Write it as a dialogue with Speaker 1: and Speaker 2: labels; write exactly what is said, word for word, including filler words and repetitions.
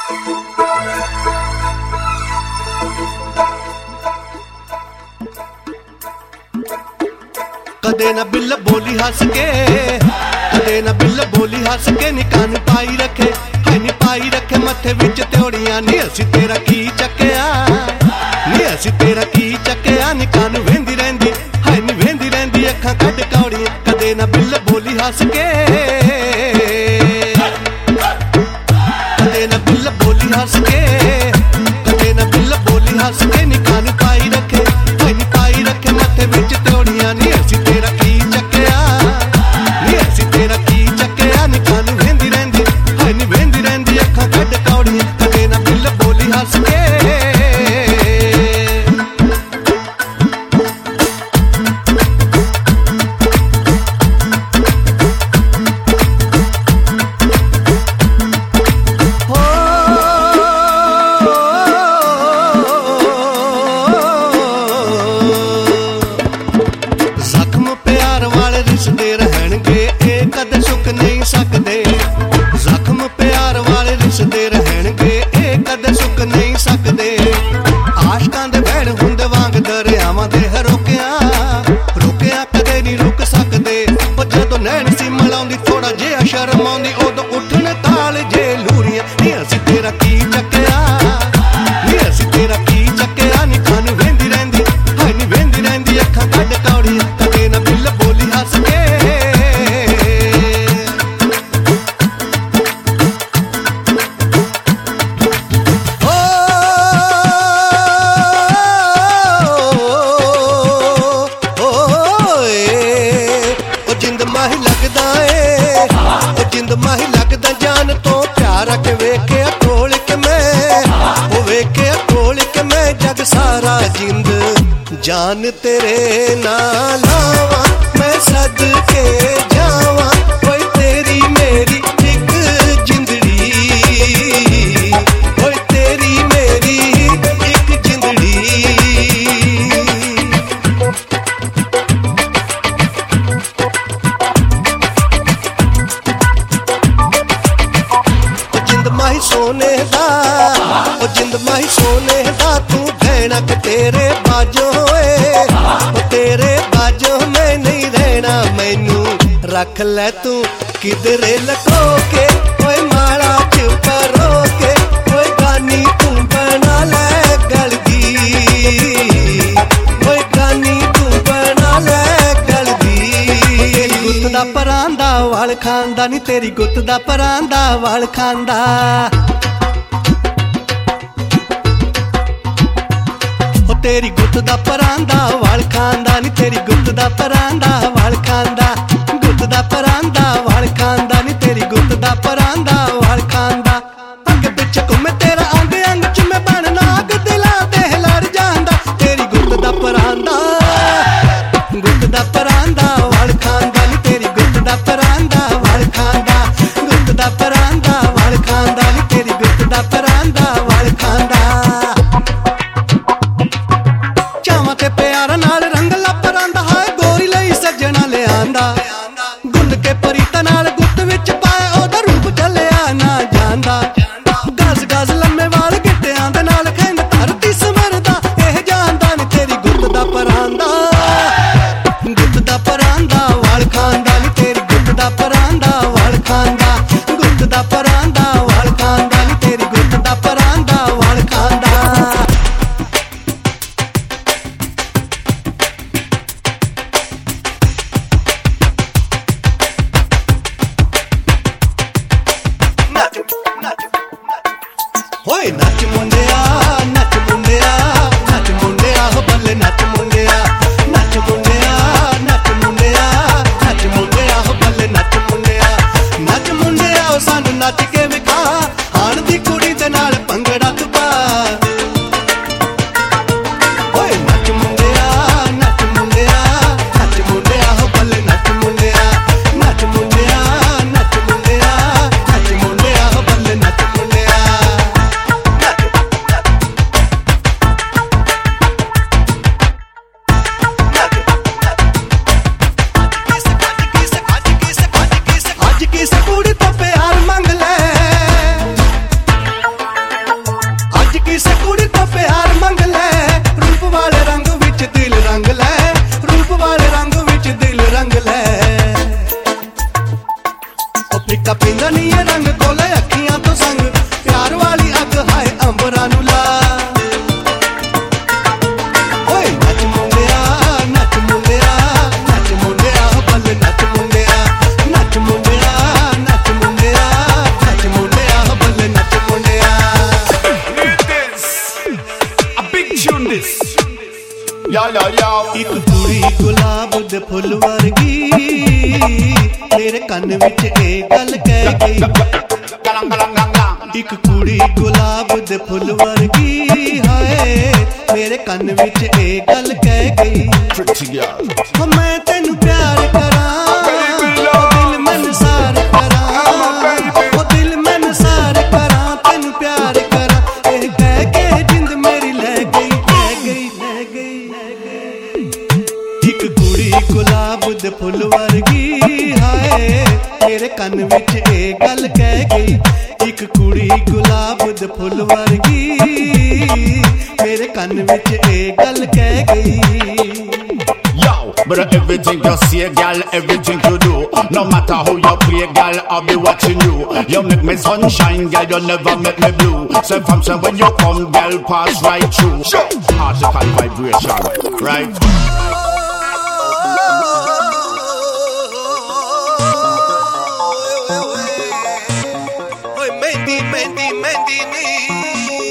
Speaker 1: कदे ना बिल बोली हस के, कदे ना बिल बोली हस के नी कान पाई रखे, है नी पाई रखे मथे विच त्योड़ियां नी असी तेरा की चक्या, नी असी तेरा की चक्या नी कान वेंदी रहिंदी, है नी वेंदी रहिंदी अखां कढ कौड़ियां। कदे ना बिल बोली हस के, कदे ना बिल बोली हस के, कदे ना बिल बोली हस के नी कान पाई रखे, है नी पाई रखे मथे विच त्योड़ियां नी असी तेरा की चक्या, नी असी तेरा की चक्या नी कान वेंदी रहिंदी, है नी वेंदी रहिंदी अखां कढ कौड़ियां। कदे ना बिल बोली हस के, रिसदे रहणगे ए कदे सुक नहीं सकदे, जख्म प्यार वाले रिसदे रहणगे ए कदे सुक नहीं सकदे। आशकां दे बहण हुंदे वांग दरियावां दे रोकिया, रोकिया कदे नहीं रुक सकदे। ओ जदों नैण सी मिलाउंदी थोड़ा जिहा शर्म आउंदी उदों उठण ताल जे लूरियां नी असी तेरा की चक्या, नी असी तेरा की चक्या नी कान वेंदी रहिंदी, है नी वेंदी रहिंदी अखां कढ कौड़ियां। कदे ना बिल बोली हस के, माही लगदा ए ओ जिंद माही लगदा जान तो प्यार के वेखे टोल के मैं, ओ वेखे टोल के मैं जग सारा जिंद जान तेरे नाल लावा मैं सद के जावा, ओए तेरी मेरी एक जिंदड़ी, ओए तेरी मेरी एक जिंदड़ी। माही सोने दा ओ जिंद माही सोने दा तू कहना कि तेरे बाजो ए, ओ तेरे बाजो मैं नहीं रहना मैनू रख ले तू किधरे लको के, ओए माड़ा चुप रो के, ओए गानी तू बना ले गल दी, ओए गानी तू बना ले गल दी। तेरी गुत्त दा परांदा वाल खांदा नी, तेरी गुत्त दा परांदा वाल खांदा, तेरी गुत्त दा परांदा वाल खांदा नी, तेरी गुत्त दा परांदा वाल खांदा, गुत्त दा परांदा वाल खांदा नी, तेरी गुत्त दा परांदा वाल खांदा। अग पिछ घुमे तेरा अंग अंग च मैं बन नाग दिला दे लड़ जांदा, तेरी गुत्त दा परांदा, गुत्त दा परांदा वाल खांदा नी, तेरी गुत्त दा परांदा वाल खांदा, गुत्त दा परांदा वाल खांदा नी, तेरी गुत्त दा परांदा वाल खांदा। प्यार नाल रंग लपरांदा है गोरी लई सजना लियांदा, गुंद के परीता नाल गुत्त विच पाए ओदा रूप चलिया ना जांदा। गज गज लम्मे वाल गिट्टियां दे नाल खैंद धरती समरदा एह जांदा नी, तेरी गुत्त दा परांदा, गुत्त दा परांदा वाल खांदा नी, तेरी गुत्त दा परांदा वाल खांदा, गुत्त दा परांदा वाल खांदा नी, तेरी गुत्त दा परांदा वाल खांदा। होए नच मुंडिया नच मुंडिया नच मुंडिया हो बल्ले नच मुंडिया, नच मुंडिया नच मुंडिया नच मुंडिया हो बल्ले नच मुंडिया, नच मुंडिया ओ सानू नच के विखा हाण दी कुड़ी दे नाल भंगड़ा तू पा। होए नच मुंडिया नच मुंडिया नच मुंडिया हो बल्ले नच मुंडिया, नच मुंडिया नच मुंडिया नच मुंडिया हो बल्ले नच मुंडिया। अज किस कुड़ी तो प्यार मंग ले, ਰੰਗ ਖੋਲੇ ਅੱਖੀਆਂ ਤੋਂ ਸੰਗ ਪਿਆਰ ਵਾਲੀ ਅੱਗ ਹਾਏ ਅੰਬਰਾਂ ਨੂੰ ਲਾ ਓਏ ਨੱਚ ਮੁੰਡਿਆ ਨੱਚ ਮੁੰਡਿਆ ਨੱਚ ਮੁੰਡਿਆ ਬੱਲੇ ਨੱਚ ਮੁੰਡਿਆ ਨੱਚ ਮੁੰਡਿਆ ਨੱਚ ਮੁੰਡਿਆ ਨੱਚ ਮੁੰਡਿਆ ਬੱਲੇ ਨੱਚ ਮੁੰਡਿਆ
Speaker 2: A big tune this Yo yo yo
Speaker 1: ਇੱਕ ਕੁੜੀ ਗੁਲਾਬ ਦੇ ਫੁੱਲ ਵਰਗੀ ਮੇਰੇ ਕੰਨ ਵਿੱਚ ਇਹ ਗੱਲ ਕਹਿ ਗਈ ਇੱਕ ਕੁੜੀ ਗੁਲਾਬ ਦੇ ਫੁੱਲ ਵਰਗੀ ਹਾਏ ਮੇਰੇ ਕੰਨ ਵਿੱਚ ਇਹ ਗੱਲ ਕਹਿ ਗਈ ਹੋ ਮੈਂ ਤੈਨੂੰ ਪਿਆਰ ਕਰਾਂ ਉਹ ਦਿਲ ਮੈਨੂੰ ਸਾਰ ਕਰਾਂ ਉਹ ਦਿਲ ਮੈਨੂੰ ਸਾਰ ਕਰਾਂ ਤੈਨੂੰ ਪਿਆਰ ਕਰਾਂ ਇਹ ਕਹਿ ਕੇ ਜਿੰਦ ਮੇਰੀ ਲੈ ਗਈ ਲੈ ਗਈ ਲੈ ਗਈ ਲੈ ਗਈ ਇੱਕ ਕੁੜੀ ਗੁਲਾਬ ਦੇ ਫੁੱਲ ਵਰਗੀ ਹਾਏ ਮੇਰੇ ਕੰਨ ਵਿੱਚ ਇਹ ਗੱਲ ਕਹਿ ਗਈ ਇੱਕ ਕੁੜੀ ਗੁਲਾਬ ਦੇ ਫੁੱਲ ਵਰਗੀ ਮੇਰੇ ਕੰਨ ਵਿੱਚ ਇਹ ਗੱਲ ਕਹਿ ਗਈ
Speaker 2: Yo, but everything you say, girl, everything you do, no matter how you play, girl, I'll be watching you. You make me sunshine, girl, you never make me blue. Say from say when you come, girl, pass right through. Particle vibration, right?
Speaker 1: ਓਏ ਮਹਿੰਦੀ ਮਹਿੰਦੀ ਮਹਿੰਦੀ ਨੀ